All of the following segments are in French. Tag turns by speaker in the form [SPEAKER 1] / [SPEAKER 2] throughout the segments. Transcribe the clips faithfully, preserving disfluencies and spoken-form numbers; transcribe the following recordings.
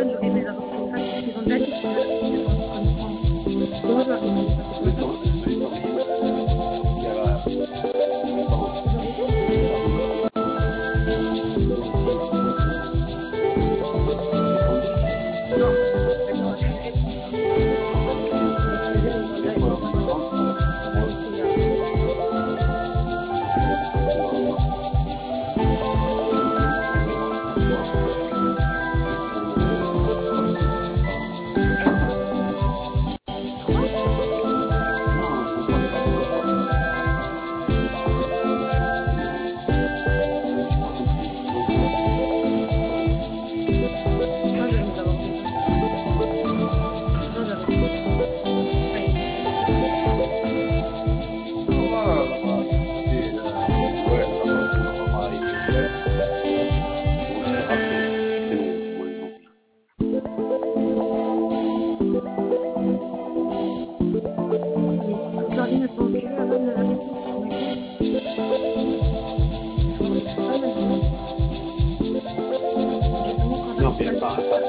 [SPEAKER 1] mode, j'aurais aimé l'avoir fait ça. Ils ont déjà dit qu'ils veulent qu'ils veulent qu'on prenne soin. Comment je leur ai dit ça? C'est quoi ça? Ils ont été? Non, d'accord, je vais répondre. Mais c'est-à-dire, ils ont déjà, ils ont déjà planifié. Moi, j'aime les avoir fait ça. Moi, j'avais fait ça. Ouais, mais toute leur vie ne sont occupées à neuf heures trente, tu te rends compte? Il faut, il faut pas maintenant. Justement, quand
[SPEAKER 2] Non,
[SPEAKER 1] j'arrive
[SPEAKER 2] mais
[SPEAKER 1] pas le
[SPEAKER 2] attends,
[SPEAKER 1] temps.
[SPEAKER 2] attends.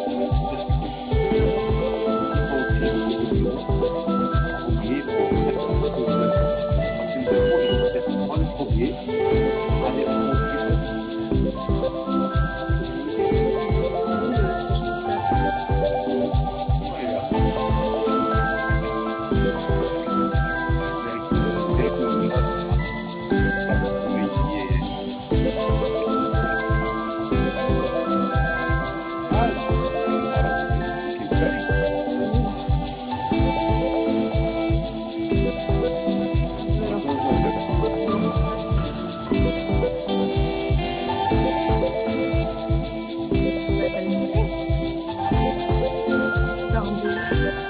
[SPEAKER 2] Il faut aussi le bureau. Oublier, bon, parce que le bureau, ils vont peut-être prendre le premier, aller au premier.
[SPEAKER 1] C'est où le siège social? Oui, ils veulent encore ils veulent encore planifier. Bah, planifier. Faire un devis.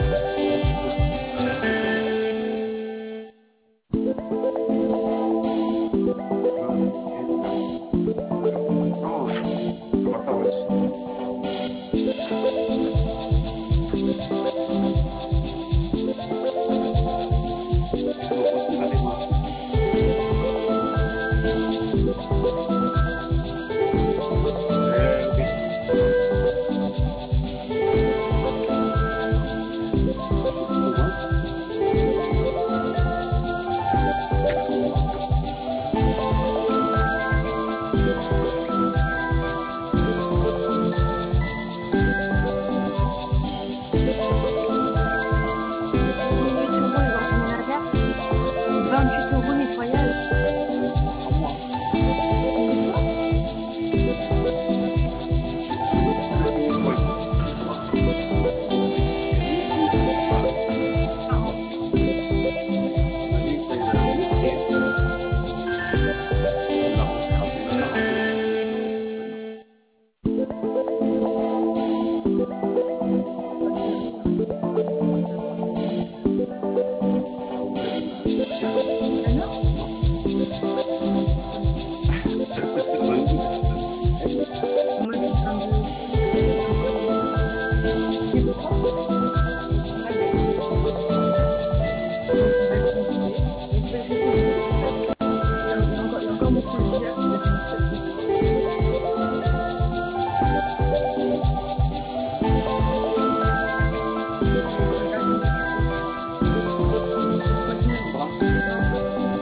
[SPEAKER 1] dix-huit euros les ordres ménagères, vingt-huit euros nettoyage. Mais quoi? Par an. Bah, c'est logique, hein. Ils doivent gagner, donc euh, la Nord? Moi, je dis vingt-deux euros les ordres ménagères. Tu sais pourquoi? Parce que là, il y a les nouvelles conduites, les nouvelles technologies en fait. Il y a, il y a encore, il y a encore beaucoup d'hiver qui viennent se passer dehors. Et ils veulent pas s'en occuper. Pourquoi sinon ils vont s'occuper d'enfants?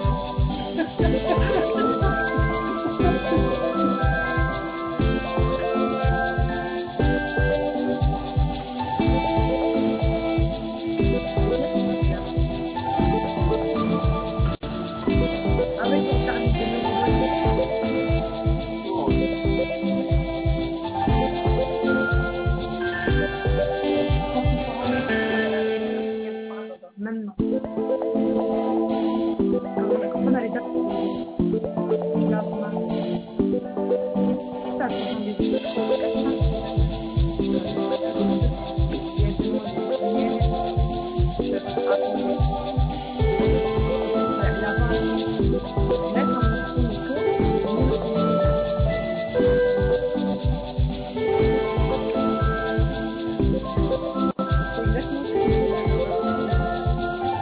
[SPEAKER 1] C'est-à-dire qu'ils vont faire. Avec ton permis de nouveau loyer. Quand on s'en rend compte, il y a la technologie quelque part là-bas. Maintenant. Quand on, quand on a les dates pour je vais avoir ma ça, elle prend rendez-vous deux, trois, quatre semaines pour les dates. Je vais aller chercher comme deux. Et elle demande des billets. Je vais pas attendre. Elle elle a pas attendu. Et là, quand on tourne autour, c'est mieux de conduire. C'est exactement ce que je faisais là-bas.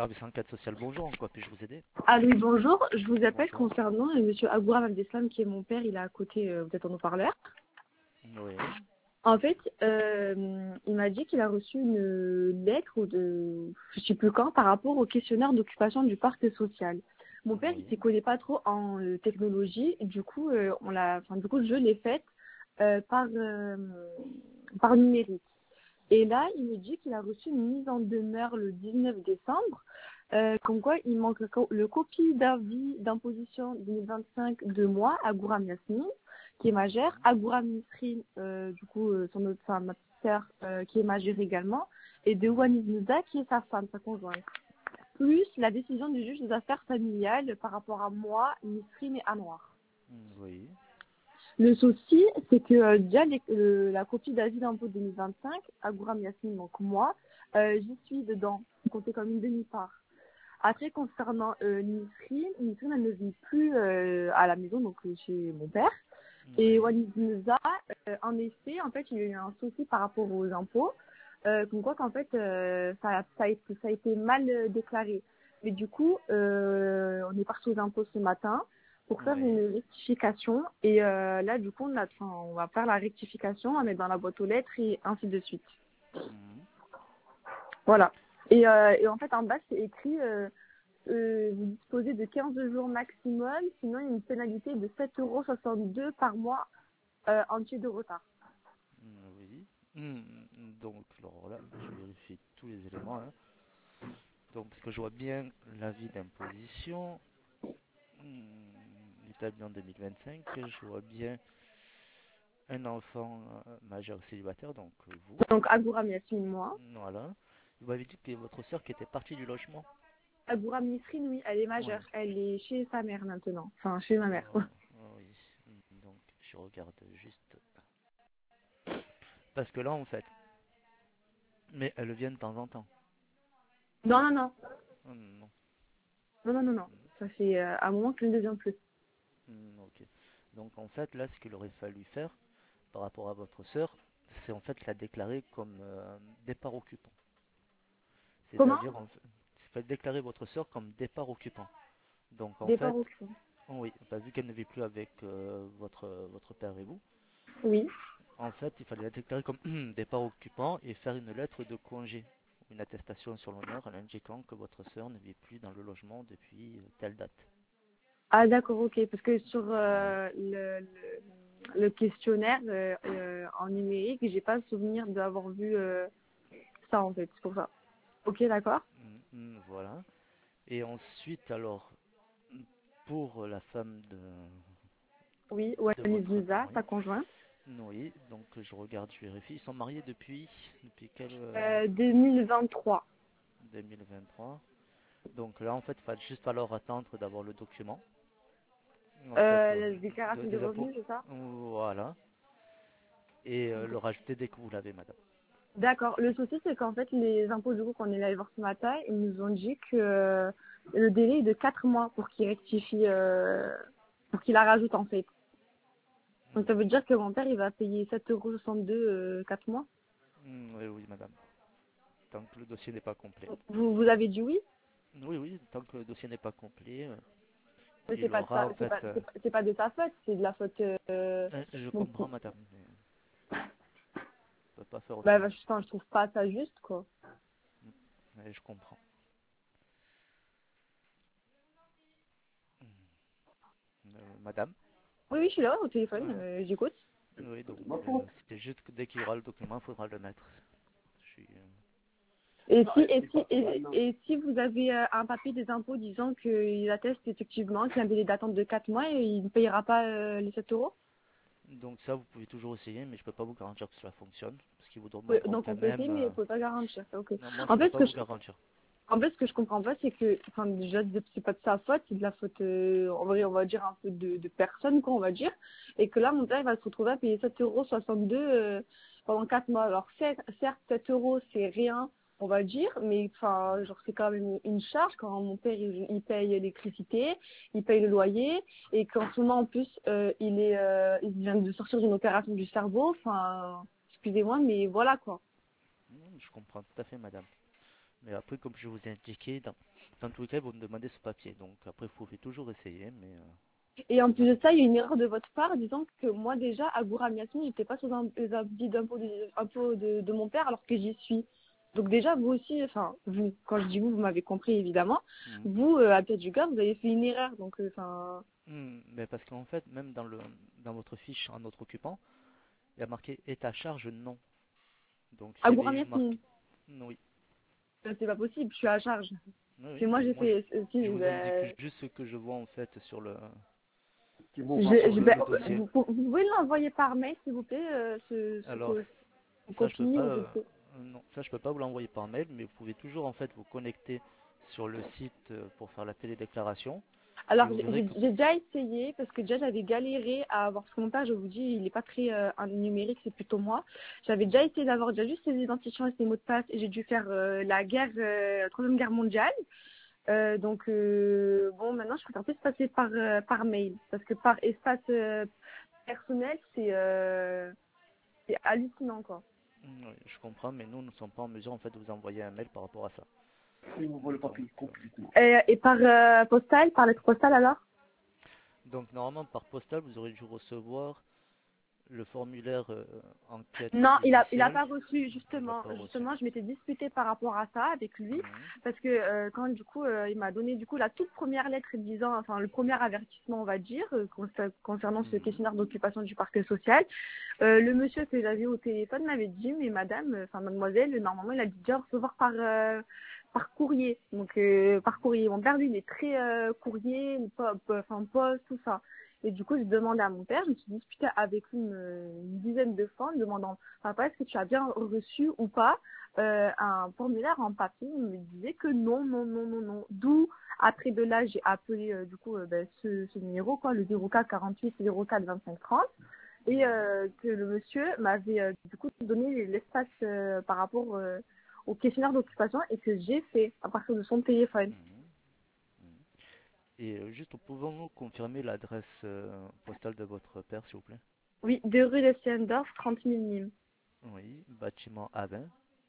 [SPEAKER 3] Service enquête sociale, bonjour, en quoi puis-je vous aider?
[SPEAKER 1] Ah oui, bonjour. Je vous appelle
[SPEAKER 3] Bonjour.
[SPEAKER 1] concernant euh, Monsieur Agouram Abdeslam, qui est mon père. Il est à côté, euh, vous êtes en haut-parleur.
[SPEAKER 3] Oui.
[SPEAKER 1] En fait, euh, il m'a dit qu'il a reçu une lettre ou de, je sais plus quand, par rapport au questionnaire d'occupation du parc social. Mon père, il
[SPEAKER 3] Oui.
[SPEAKER 1] s'y connaît pas trop en euh, technologie. Du coup, euh, on l'a, enfin, du coup, je l'ai faite euh, par euh, par numérique. Et là, il me dit qu'il a reçu une mise en demeure le dix-neuf décembre, euh, comme quoi il manque le, co- le copie d'avis d'imposition deux mille vingt-cinq de moi, Agouram Yasmine, qui est majeure, Agouram Nisrine, euh, du coup, euh, son autre femme, ma petite sœur, euh, qui est majeure également, et de Waniz Nouza, qui est sa femme, sa conjointe. Plus la décision du juge des affaires familiales par rapport à moi, Nisrine et Anwar.
[SPEAKER 3] Oui.
[SPEAKER 1] Le souci, c'est que euh, déjà les- euh, la copie d'avis d'impôt deux mille vingt-cinq, Agouram Yasmine, donc moi, euh, j'y suis dedans, compté comme une demi-part. Après, concernant euh, Nisrine, Nisrine, elle ne vit plus euh, à la maison, donc euh, chez mon père. Et
[SPEAKER 3] Oui.
[SPEAKER 1] Walid Neza, euh, en effet, en fait, il y a eu un souci par rapport aux impôts, euh, comme quoi qu'en fait, euh, ça, a- ça, a été, ça a été mal euh, déclaré. Mais du coup, euh, on est parti aux impôts ce matin pour faire
[SPEAKER 3] Oui.
[SPEAKER 1] une rectification. Et euh, là, du coup, on, a, enfin, on va faire la rectification, on va mettre dans la boîte aux lettres et ainsi de suite.
[SPEAKER 3] Mhm.
[SPEAKER 1] Voilà. Et, euh, et en fait, en bas, c'est écrit, euh, euh, vous disposez de quinze jours maximum, sinon il y a une pénalité de sept euros soixante-deux par mois euh, entier de retard.
[SPEAKER 3] Oui. Hmm, Donc, alors là, je vérifie tous les éléments, hein. Donc, parce que je vois bien l'avis d'imposition hmm, établi en deux mille vingt-cinq, je vois bien un enfant euh, majeur célibataire, donc euh, vous.
[SPEAKER 1] Donc, Agouram Yasmine, moi.
[SPEAKER 3] Voilà. Vous m'avez dit que votre soeur qui était partie du logement.
[SPEAKER 1] Agouram Nisrine, oui, elle est
[SPEAKER 3] Oui.
[SPEAKER 1] majeure. Elle est chez sa mère maintenant. Enfin, chez ma mère.
[SPEAKER 3] Oh, oh oui. Hmm, Donc, je regarde juste. Parce que là, en fait, mais elle vient de temps en temps.
[SPEAKER 1] Non, non, non.
[SPEAKER 3] Oh, non.
[SPEAKER 1] Non, non, non, non. Ça fait euh, un moment que je ne devient plus.
[SPEAKER 3] Hmm, ok. Donc, en fait, là, ce qu'il aurait fallu faire par rapport à votre sœur, c'est en fait la déclarer comme euh, départ occupant.
[SPEAKER 1] Comment?
[SPEAKER 3] C'est-à-dire, en fait, il fallait déclarer votre sœur comme départ occupant. Donc, en
[SPEAKER 1] Départ
[SPEAKER 3] fait,
[SPEAKER 1] au fond.
[SPEAKER 3] oh oui, bah, vu qu'elle ne vit plus avec euh, votre, votre père et vous,
[SPEAKER 1] Oui.
[SPEAKER 3] en fait, il fallait la déclarer comme départ occupant et faire une lettre de congé, une attestation sur l'honneur en indiquant que votre sœur ne vit plus dans le logement depuis euh, telle date.
[SPEAKER 1] Ah, d'accord, ok. Parce que sur
[SPEAKER 3] Voilà.
[SPEAKER 1] euh, le, le, le questionnaire euh, euh, en numérique, j'ai pas le souvenir d'avoir vu euh, ça, en fait. C'est pour ça. Ok, d'accord.
[SPEAKER 3] Mm, mm, voilà. Et ensuite, alors, pour la femme de,
[SPEAKER 1] Oui,
[SPEAKER 3] de
[SPEAKER 1] Walid
[SPEAKER 3] votre...
[SPEAKER 1] Neza,
[SPEAKER 3] Oui,
[SPEAKER 1] sa conjointe.
[SPEAKER 3] oui, donc je regarde, je vérifie. Ils sont mariés depuis, depuis quel euh,
[SPEAKER 1] Euh, deux mille vingt-trois.
[SPEAKER 3] deux mille vingt-trois. Donc là, en fait, il va juste falloir attendre d'avoir le document. En fait,
[SPEAKER 1] Euh,
[SPEAKER 3] euh,
[SPEAKER 1] la
[SPEAKER 3] de-
[SPEAKER 1] déclaration des
[SPEAKER 3] des impôts.
[SPEAKER 1] revenus, c'est ça?
[SPEAKER 3] Voilà. Et euh, le rajouter dès que vous l'avez, madame.
[SPEAKER 1] D'accord. Le souci, c'est qu'en fait, les impôts du groupe qu'on est allé voir ce matin, ils nous ont dit que euh, le délai est de quatre mois pour qu'ils rectifient, euh, pour qu'ils la rajoutent, en fait. Donc, ça veut dire que mon père, il va payer sept euros soixante-deux euh, quatre mois.
[SPEAKER 3] Mm, oui, oui, madame. Tant que le dossier n'est pas complet.
[SPEAKER 1] Vous, vous avez dit oui,
[SPEAKER 3] Oui, oui, tant que le dossier n'est pas complet, euh,
[SPEAKER 1] mais c'est
[SPEAKER 3] il
[SPEAKER 1] pas de
[SPEAKER 3] aura
[SPEAKER 1] sa,
[SPEAKER 3] en
[SPEAKER 1] c'est pas,
[SPEAKER 3] fait... euh,
[SPEAKER 1] c'est pas, c'est pas de sa faute, c'est de la faute. Euh,
[SPEAKER 3] euh, je
[SPEAKER 1] donc,
[SPEAKER 3] comprends, madame, mais on peut pas faire
[SPEAKER 1] bah,
[SPEAKER 3] autrement.
[SPEAKER 1] bah, je, enfin, je trouve pas ça juste, quoi.
[SPEAKER 3] Mais je comprends. Euh, madame.
[SPEAKER 1] Oui, oui, je suis là au téléphone,
[SPEAKER 3] Voilà.
[SPEAKER 1] euh, j'écoute.
[SPEAKER 3] Oui, donc euh, c'est juste que dès qu'il y aura le document, il faudra le mettre. Je suis, euh,
[SPEAKER 1] Et si, et si, et, et si vous avez euh, un papier des impôts disant qu'il atteste effectivement qu'il y a un délai d'attente de quatre mois et il ne payera pas euh, les sept euros?
[SPEAKER 3] Donc ça, vous pouvez toujours essayer, mais je peux pas vous garantir que cela fonctionne, parce qu'ils vous
[SPEAKER 1] Oui,
[SPEAKER 3] demanderont
[SPEAKER 1] donc
[SPEAKER 3] quand
[SPEAKER 1] on peut
[SPEAKER 3] même...
[SPEAKER 1] essayer, mais il
[SPEAKER 3] euh,
[SPEAKER 1] ne faut pas garantir. Ok.
[SPEAKER 3] Non, moi, je
[SPEAKER 1] En
[SPEAKER 3] peux
[SPEAKER 1] fait, ce
[SPEAKER 3] pas
[SPEAKER 1] que
[SPEAKER 3] vous
[SPEAKER 1] je,
[SPEAKER 3] garantir.
[SPEAKER 1] en fait, ce que je comprends pas, c'est que, enfin, déjà, c'est pas de sa faute, c'est de la faute, euh, en vrai, on va dire un peu de, de personne, quoi, on va dire. Et que là, mon père, il va se retrouver à payer sept euros soixante-deux euh, pendant quatre mois. Alors, certes, certes, sept euros, c'est rien, on va dire, mais enfin, genre, c'est quand même une charge quand mon père, il, il paye l'électricité, il paye le loyer, et qu'en ce moment, en plus, euh, il est, euh, il vient de sortir d'une opération du cerveau, enfin, excusez-moi, mais voilà, quoi.
[SPEAKER 3] Hmm, Je comprends tout à fait, madame. Mais après, comme je vous ai indiqué, dans, dans tous les cas, ils vont me demander ce papier. Donc après, vous pouvez toujours essayer, mais euh,
[SPEAKER 1] Et en plus de ça, il y a une erreur de votre part, disant que moi déjà, à Gouram Yasmine, j'étais pas sous un, les avis d'impôt de, impôt de, de mon père alors que j'y suis. Donc déjà, vous aussi, enfin, vous, quand je dis vous, vous m'avez compris évidemment,
[SPEAKER 3] hmm.
[SPEAKER 1] vous, euh, à Piaduga, vous avez fait une erreur. Donc, enfin...
[SPEAKER 3] Hmm, mais parce qu'en fait, même dans, le, dans votre fiche en autre occupant, il y a marqué est à charge non. Donc
[SPEAKER 1] À
[SPEAKER 3] s'il y
[SPEAKER 1] Gouram
[SPEAKER 3] avait
[SPEAKER 1] Yasmine,
[SPEAKER 3] marqué... Oui,
[SPEAKER 1] c'est pas possible, je suis à charge.
[SPEAKER 3] oui, oui,
[SPEAKER 1] C'est moi,
[SPEAKER 3] mais
[SPEAKER 1] j'ai
[SPEAKER 3] moi je,
[SPEAKER 1] fait... euh, si,
[SPEAKER 3] je vous
[SPEAKER 1] euh,
[SPEAKER 3] indique juste ce que je vois en fait sur le,
[SPEAKER 2] Qui vont
[SPEAKER 1] je,
[SPEAKER 2] voir sur
[SPEAKER 3] sur
[SPEAKER 1] je,
[SPEAKER 3] le,
[SPEAKER 2] le
[SPEAKER 1] ben,
[SPEAKER 3] le dossier.
[SPEAKER 1] vous, vous pouvez l'envoyer par mail, s'il vous plaît, euh, ce, ce,
[SPEAKER 3] Alors
[SPEAKER 1] co- ce
[SPEAKER 3] ça je peux
[SPEAKER 1] copie
[SPEAKER 3] pas,
[SPEAKER 1] ou je
[SPEAKER 3] euh,
[SPEAKER 1] sais.
[SPEAKER 3] non, ça je peux pas vous l'envoyer par mail, mais vous pouvez toujours en fait vous connecter sur le site euh, pour faire la télédéclaration et
[SPEAKER 1] Alors,
[SPEAKER 3] vous
[SPEAKER 1] j'ai
[SPEAKER 3] verrez
[SPEAKER 1] j'ai-
[SPEAKER 3] que
[SPEAKER 1] j'ai déjà essayé, parce que déjà, j'avais galéré à avoir, parce que mon père, je vous dis, il n'est pas très euh, un numérique, c'est plutôt moi. J'avais déjà essayé d'avoir déjà juste ses identifiants et ses mots de passe, et j'ai dû faire euh, la guerre, euh, la troisième guerre mondiale. Euh, donc, euh, bon, maintenant, je préfère plus passer par, euh, par mail, parce que par espace euh, personnel, c'est euh, c'est hallucinant, quoi.
[SPEAKER 3] Mm, oui, je comprends, mais nous ne sommes pas en mesure en fait de vous envoyer un mail par rapport à ça.
[SPEAKER 2] Ils vous voient le
[SPEAKER 3] Donc,
[SPEAKER 2] papier
[SPEAKER 3] euh,
[SPEAKER 2] complètement.
[SPEAKER 1] Et, et par euh, postal, par lettre postale, alors?
[SPEAKER 3] donc normalement par postal vous aurez dû recevoir le formulaire euh, enquête
[SPEAKER 1] Non, il a, il a
[SPEAKER 3] initiale.
[SPEAKER 1] pas reçu,
[SPEAKER 3] Il n'a
[SPEAKER 1] justement.
[SPEAKER 3] pas reçu.
[SPEAKER 1] Justement, je m'étais disputée par rapport à ça avec lui,
[SPEAKER 3] Mhm.
[SPEAKER 1] parce que euh, quand du coup, euh, il m'a donné du coup la toute première lettre disant, enfin le premier avertissement, on va dire, euh, concer- concernant ce
[SPEAKER 3] Mhm.
[SPEAKER 1] questionnaire d'occupation du parc social. Euh, le monsieur que j'avais au téléphone m'avait dit, mais madame, euh, enfin mademoiselle, normalement, il a dû déjà recevoir par euh, par courrier. Donc euh, par courrier. Mon père, lui, il est très euh, courrier, po- po- enfin poste, tout ça. Et du coup, je demandais à mon père, je me suis disputée avec lui une, une dizaine de fois en demandant, papa, est-ce que tu as bien reçu ou pas euh, un formulaire en papier? Il me disait que non, non, non, non, non. D'où, après de là, j'ai appelé euh, du coup euh, ben, ce, ce numéro, quoi, le zéro quatre quarante-huit zéro quatre vingt-cinq trente, et
[SPEAKER 3] Mhm.
[SPEAKER 1] euh, que le monsieur m'avait euh, du coup donné l'espace euh, par rapport euh, au questionnaire d'occupation et que j'ai fait à partir de son téléphone.
[SPEAKER 3] Mhm. Mhm. Et euh, juste, pouvons-nous confirmer l'adresse euh, postale de votre père, s'il vous plaît?
[SPEAKER 1] Oui, deux rue de Siendorf, trente mille Nîmes.
[SPEAKER 3] Oui, bâtiment A vingt.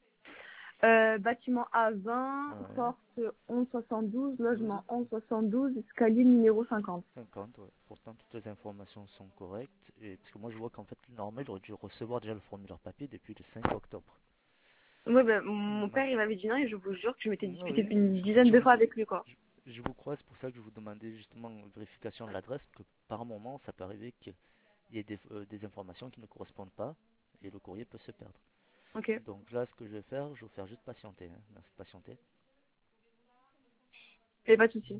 [SPEAKER 1] Euh, bâtiment A vingt,
[SPEAKER 3] Ouais.
[SPEAKER 1] porte onze soixante-douze,
[SPEAKER 3] douze,
[SPEAKER 1] logement onze soixante-douze, escalier numéro cinquante.
[SPEAKER 3] cinquante, ouais. Pourtant, toutes les informations sont correctes. Et, parce que moi, je vois qu'en fait, normalement, il aurait dû recevoir déjà le formulaire papier depuis le cinq octobre.
[SPEAKER 1] Oui, ben, mon
[SPEAKER 3] Non.
[SPEAKER 1] père, il m'avait dit non et je vous jure que je m'étais
[SPEAKER 3] Mm,
[SPEAKER 1] disputée
[SPEAKER 3] oui,
[SPEAKER 1] une
[SPEAKER 3] je,
[SPEAKER 1] dizaine
[SPEAKER 3] je
[SPEAKER 1] de
[SPEAKER 3] vous,
[SPEAKER 1] fois avec lui, quoi.
[SPEAKER 3] je, je vous crois, c'est pour ça que je vous demandais justement une vérification de l'adresse, que par moment, ça peut arriver qu'il y ait des, euh, des informations qui ne correspondent pas et le courrier peut se perdre.
[SPEAKER 1] Ok,
[SPEAKER 3] Donc là, ce que je vais faire, je vais vous faire juste patienter. Hein. Merci de patienter.
[SPEAKER 1] et pas de souci.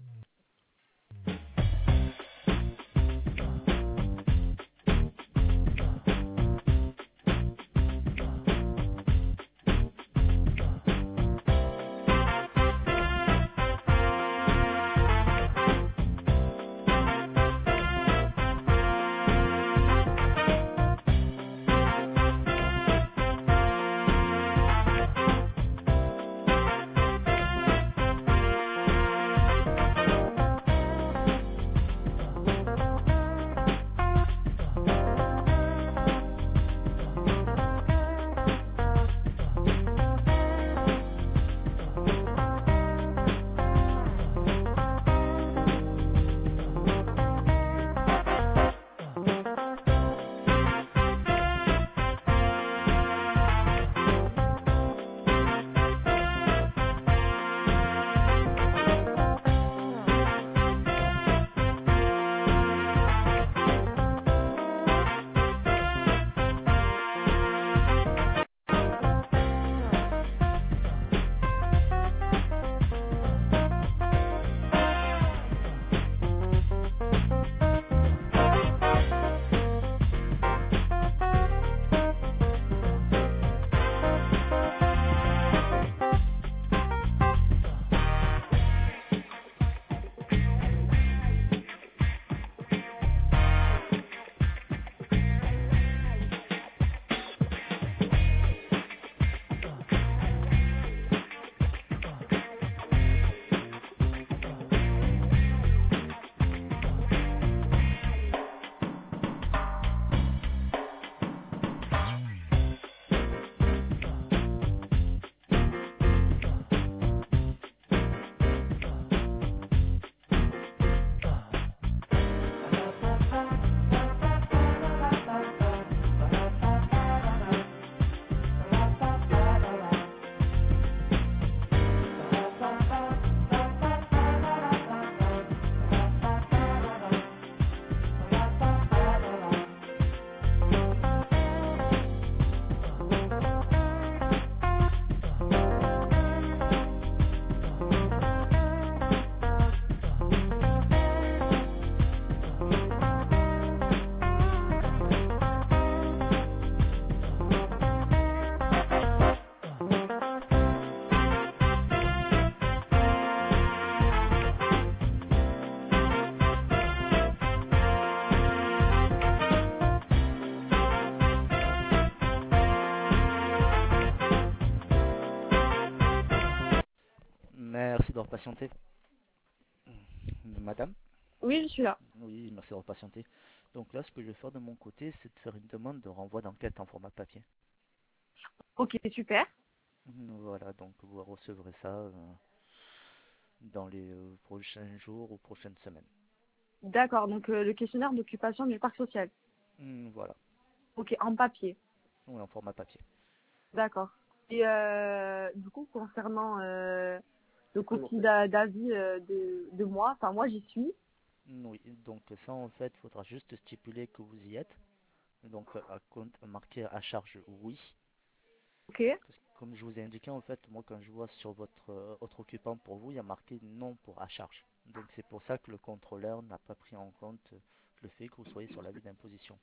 [SPEAKER 3] d'avoir patienté. Madame?
[SPEAKER 1] Oui, je suis là.
[SPEAKER 3] Oui, merci d'avoir patienté. Donc là, ce que je vais faire de mon côté, c'est de faire une demande de renvoi d'enquête en format papier.
[SPEAKER 1] Ok, super.
[SPEAKER 3] Voilà, donc vous recevrez ça euh, dans les euh, prochains jours ou prochaines semaines.
[SPEAKER 1] D'accord, donc euh, le questionnaire d'occupation du parc social.
[SPEAKER 3] Hmm, Voilà,
[SPEAKER 1] Ok, en papier.
[SPEAKER 3] oui, en format papier.
[SPEAKER 1] D'accord. Et euh, du coup, concernant euh, le conflit d'a- d'avis euh, de, de moi, enfin moi j'y suis.
[SPEAKER 3] Hmm, Oui, donc ça en fait, il faudra juste stipuler que vous y êtes. Donc à compte, marquer à charge oui.
[SPEAKER 1] Ok.
[SPEAKER 3] Parce que comme je vous ai indiqué, en fait, moi quand je vois sur votre euh, autre occupant pour vous, il y a marqué non pour à charge. Donc c'est pour ça que le contrôleur n'a pas pris en compte euh, le fait que vous soyez sur l'avis d'imposition.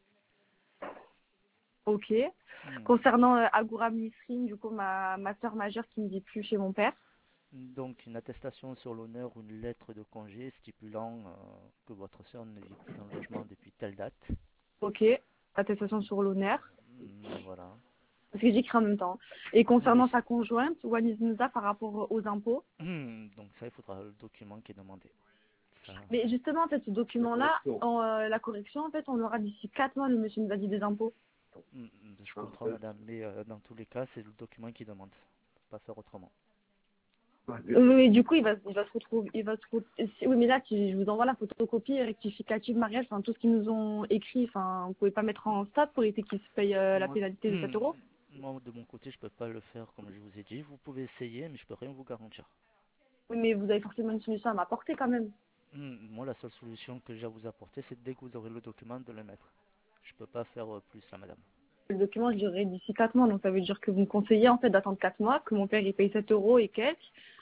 [SPEAKER 1] Ok.
[SPEAKER 3] Hmm.
[SPEAKER 1] Concernant euh, Agoura Nisrine, du coup ma, ma soeur majeure qui ne vit plus chez mon père.
[SPEAKER 3] Donc une attestation sur l'honneur ou une lettre de congé stipulant euh, que votre sœur ne vit plus dans le logement depuis telle date.
[SPEAKER 1] Ok. Attestation sur l'honneur.
[SPEAKER 3] Hmm, Voilà.
[SPEAKER 1] Parce que j'écris en même temps. Et concernant
[SPEAKER 3] Oui.
[SPEAKER 1] sa conjointe, Walid Mouza par rapport aux impôts.
[SPEAKER 3] Hmm, Donc ça, il faudra le document qui est demandé. Ça,
[SPEAKER 1] Mais justement, en fait, ce document-là, en, euh, la correction, en fait, on l'aura d'ici quatre mois, le monsieur nous a dit des impôts.
[SPEAKER 3] hmm, je comprends, madame, mais euh, dans tous les cas, c'est le document qui demande. Pas faire autrement.
[SPEAKER 1] Oui, mais du coup, il va, il va se retrouver, il va se retrouver- oui, mais là, tu- je vous envoie la photocopie rectificative mariage, enfin, tout ce qu'ils nous ont écrit, enfin, vous pouvez pas mettre en stop pour éviter qu'ils se payent euh, la
[SPEAKER 3] Moi,
[SPEAKER 1] pénalité de sept euros.
[SPEAKER 3] moi, de mon côté, je peux pas le faire comme je vous ai dit. Vous pouvez essayer, mais je peux rien vous garantir.
[SPEAKER 1] Oui, mais vous avez forcément une solution à m'apporter quand même.
[SPEAKER 3] Hmm, Moi, la seule solution que j'ai à vous apporter, c'est dès que vous aurez le document de le mettre. Je peux pas faire euh, plus là, madame.
[SPEAKER 1] Le document, je l'aurai d'ici quatre mois, donc ça veut dire que vous me conseillez, en fait, d'attendre quatre mois, que mon père, il paye sept euros et quelques.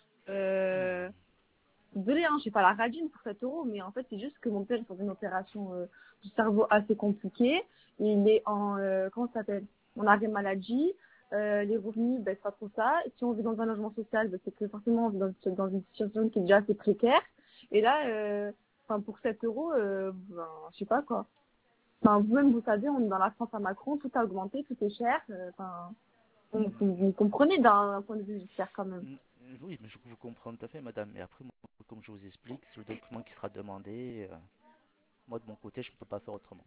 [SPEAKER 1] Euh, désolé, hein, je suis pas la radine pour sept euros, mais en fait, c'est juste que mon père est dans une opération euh, du cerveau assez compliquée. Il est en, euh, comment ça s'appelle, en arrêt maladie. Euh, les revenus, ben, c'est pas trop ça. Si on vit dans un logement social, ben, c'est que forcément, on vit dans, dans une situation qui est déjà assez précaire. Et là, euh, enfin, pour sept euros, euh, ben, je sais pas quoi. Enfin, vous-même, vous savez, on est dans la France à Macron, tout a augmenté, tout est cher. euh, Enfin, vous, vous- vous comprenez d'un point de vue judiciaire quand même.
[SPEAKER 3] Hmm, Oui, mais je vous comprends tout à fait, madame. Mais après, moi, comme je vous explique, c'est le document qui sera demandé. euh, Moi, de mon côté, je ne peux pas faire autrement.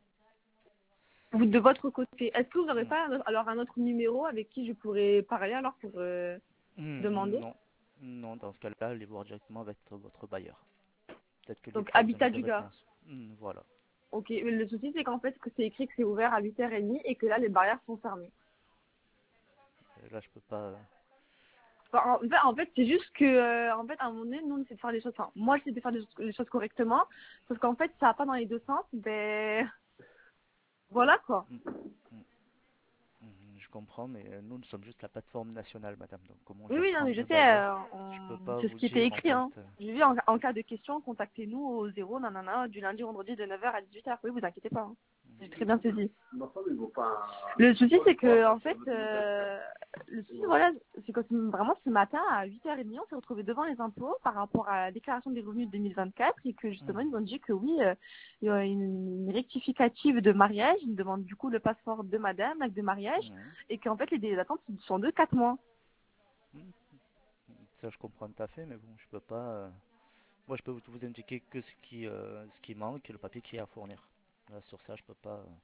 [SPEAKER 1] Vous, de votre côté, est-ce que vous n'aurez
[SPEAKER 3] Hmm.
[SPEAKER 1] pas un autre- alors un autre numéro avec qui je pourrais parler alors pour euh,
[SPEAKER 3] Hmm,
[SPEAKER 1] demander?
[SPEAKER 3] Non, non, dans ce cas-là, allez voir directement avec votre bailleur. Peut-être que lui
[SPEAKER 1] Donc,
[SPEAKER 3] pourra vous donner
[SPEAKER 1] Habitat
[SPEAKER 3] des
[SPEAKER 1] du gars.
[SPEAKER 3] réponses. Hmm, Voilà.
[SPEAKER 1] Ok, mais le souci, c'est qu'en fait, que c'est écrit que c'est ouvert à huit heures trente et que là, les barrières sont fermées.
[SPEAKER 3] Euh, Là, je peux pas.
[SPEAKER 1] Enfin, en fait, en fait, c'est juste que, euh, en fait, à un moment donné, nous, on essaie de faire les choses, enfin, moi, j'essaie de faire les choses, les choses correctement, sauf qu'en fait, ça va pas dans les deux sens, ben, voilà, quoi.
[SPEAKER 3] Hmm, hmm, hmm, Je comprends, mais euh, nous, nous sommes juste la plateforme nationale, madame. Donc, comment
[SPEAKER 1] Oui,
[SPEAKER 3] je
[SPEAKER 1] oui, non,
[SPEAKER 3] prends
[SPEAKER 1] mais je
[SPEAKER 3] un
[SPEAKER 1] sais,
[SPEAKER 3] bailleur,
[SPEAKER 1] euh,
[SPEAKER 3] je peux
[SPEAKER 1] on-
[SPEAKER 3] pas
[SPEAKER 1] c'est ce
[SPEAKER 3] vous
[SPEAKER 1] qui était
[SPEAKER 3] dire en
[SPEAKER 1] écrit,
[SPEAKER 3] fait.
[SPEAKER 1] hein.
[SPEAKER 3] euh,
[SPEAKER 1] J'ai vu, en, en cas de question, contactez-nous au zéro, nanana, du lundi au vendredi de neuf heures à dix-huit heures. Oui, vous inquiétez pas, hein. J'ai très bien saisi. Le souci, c'est que, en fait, euh, le souci, voilà, c'est que vraiment ce matin, à huit heures trente, on s'est retrouvé devant les impôts par rapport à la déclaration des revenus de deux mille vingt-quatre et que, justement, ils nous ont dit que oui, euh, il y a une, une rectificative de mariage. Ils nous demandent du coup le passeport de madame, l'acte de mariage,
[SPEAKER 3] hmm,
[SPEAKER 1] et qu'en fait, les délais d'attente sont de quatre mois.
[SPEAKER 3] hmm, Ça, je comprends tout à fait, mais bon, je peux pas. euh, Moi, je peux vous vous indiquer que ce qui, euh, ce qui manque et le papier qui est à fournir. Là, sur ça, je peux pas. euh,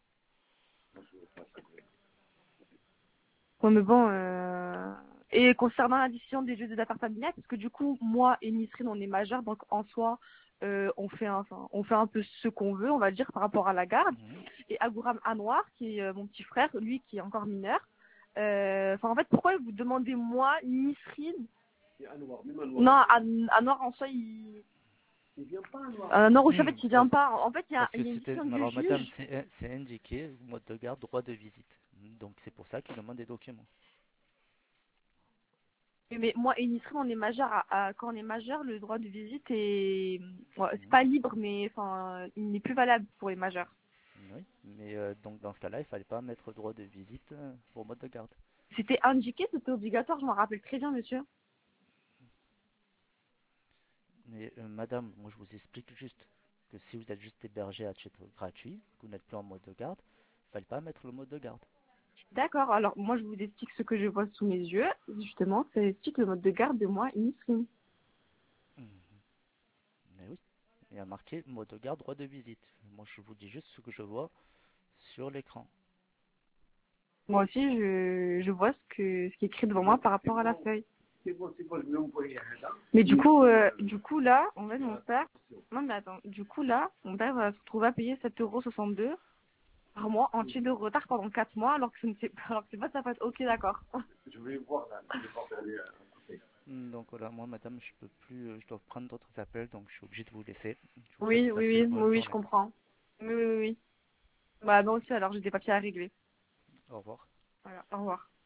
[SPEAKER 1] Ouais, mais bon, euh... et concernant la décision des juges des affaires familiales, parce que du coup, moi et Nisrine, on est majeurs, donc en soi, euh, on fait un, enfin, on fait un peu ce qu'on veut, on va dire, par rapport à la garde.
[SPEAKER 3] mhm.
[SPEAKER 1] Et Agouram Anwar, qui est euh, mon petit frère, lui qui est encore mineur, euh, enfin, en fait, pourquoi vous demandez moi, Nisrine? Non, An- Anwar en soi, il... Anwar au fait,
[SPEAKER 3] Hmm,
[SPEAKER 1] il vient
[SPEAKER 3] parce,
[SPEAKER 1] pas. En fait, il y a,
[SPEAKER 3] parce
[SPEAKER 1] il
[SPEAKER 3] que
[SPEAKER 1] y a une
[SPEAKER 3] c'était.
[SPEAKER 1] décision du
[SPEAKER 3] Alors, madame,
[SPEAKER 1] juge.
[SPEAKER 3] c'est c'est indiqué, mode de garde, droit de visite. Donc, c'est pour ça qu'il demande des documents.
[SPEAKER 1] Mais moi et Nisrine, on est majeur. À, à- quand on est majeur, le droit de visite est, ouais, c'est
[SPEAKER 3] Mhm.
[SPEAKER 1] pas libre, mais enfin, il n'est plus valable pour les majeurs.
[SPEAKER 3] Oui, mais euh, donc dans ce cas-là, il fallait pas mettre droit de visite euh, pour mode de garde.
[SPEAKER 1] C'était indiqué, c'était obligatoire, je m'en rappelle très bien, monsieur.
[SPEAKER 3] Mais euh, madame, moi je vous explique juste que si vous êtes juste hébergé à titre gratuit, que vous n'êtes plus en mode de garde, il fallait pas mettre le mode de garde.
[SPEAKER 1] D'accord, alors moi je vous explique ce que je vois sous mes yeux. Justement, ça explique le mode de garde de moi et Nisrine.
[SPEAKER 3] Il y a marqué mot de garde, droit de visite. Moi, je vous dis juste ce que je vois sur l'écran.
[SPEAKER 1] Moi aussi, je, je vois ce, que, ce qui est écrit devant moi par rapport à la feuille.
[SPEAKER 2] C'est bon, c'est bon, je vais envoyer un là.
[SPEAKER 1] Mais du coup, euh, du coup là, en fait, mon père... Non, mais attends. Du coup, là, mon père va se retrouver à payer sept euros soixante-deux par mois entier de retard pendant quatre mois, alors que ce n'est alors que c'est pas de sa faute. Ok, d'accord.
[SPEAKER 2] Je vais voir là. Je vais voir aller à côté.
[SPEAKER 3] Hmm, Donc voilà, moi, madame, je peux plus, euh, je dois prendre d'autres appels, donc je suis obligé de vous laisser. Je vous souhaite
[SPEAKER 1] Oui,
[SPEAKER 3] de
[SPEAKER 1] oui,
[SPEAKER 3] passer
[SPEAKER 1] oui,
[SPEAKER 3] une
[SPEAKER 1] oui,
[SPEAKER 3] bonne
[SPEAKER 1] oui, je
[SPEAKER 3] journée.
[SPEAKER 1] comprends. Oui, oui, oui. Bah, non, aussi, alors j'ai des papiers à régler.
[SPEAKER 3] Au revoir.
[SPEAKER 1] Voilà, au revoir.